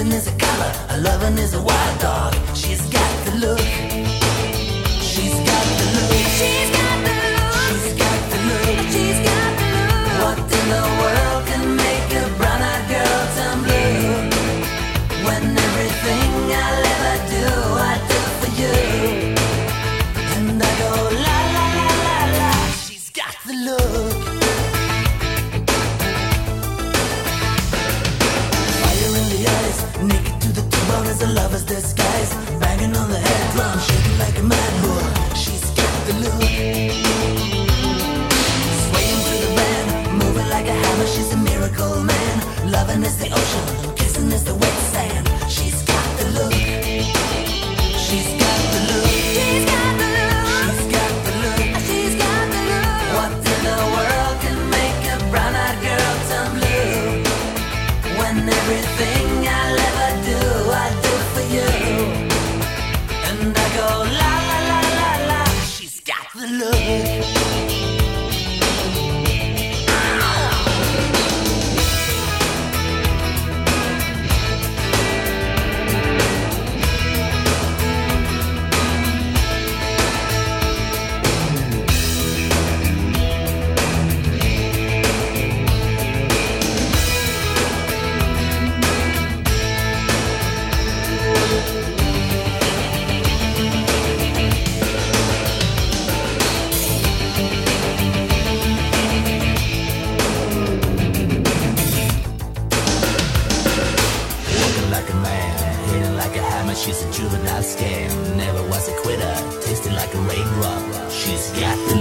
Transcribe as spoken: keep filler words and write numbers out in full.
kissing is a color, a loving is a wild dog. She's got the look. She's got the look. She's got the look. She's got the look. She's got the look. What in the world can make a brown-eyed girl turn blue? When everything I'll ever do, I do for you. And I go la la la la la. She's got the look. Fire in the eyes, naked to the bone as a lover's disguise. Banging on the head drum, shaking like a mad bull. She's got the look. Swaying through the band, moving like a hammer. She's a miracle man. Loving is the ocean, kissing is the wet sand. She's got the look. She's got the look. She's got the look. She's got the look. She's got the look. What in the world can make a brown-eyed girl turn blue? When everything I'll ever do, I do for you. And I go la la la la la. She's got the look. She's a juvenile scam, never was a quitter, tasting like a raindrop. She's got the